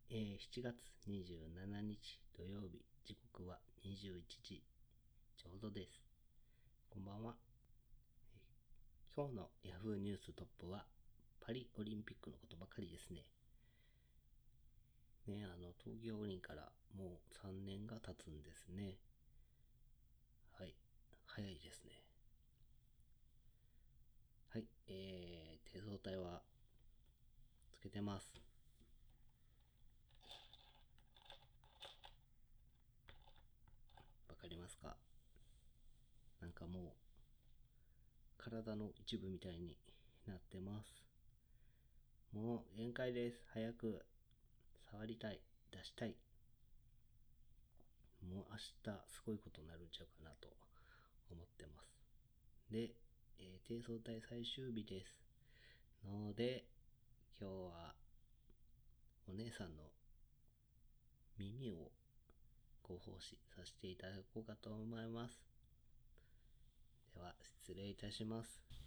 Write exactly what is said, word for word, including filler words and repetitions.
えー、しちがつにじゅうしちにち土曜日、時刻はにじゅういちじちょうどです。こんばんは。えー今日のヤフーニューストップはパリオリンピックのことばかりですね。ね、あの東京五輪からもうさんねんが経つんですね。はい、早いですね。はい、えー、低層体はつけてます。わかりますか？なんかもう体の一部みたいになってます。もう限界です。早く触りたい、出したい。もう明日すごいことになるんちゃうかなと思ってます。で、えー、低層体最終日です。ので、今日はお姉さんの耳をご奉仕させていただこうかと思います。では、失礼いたします。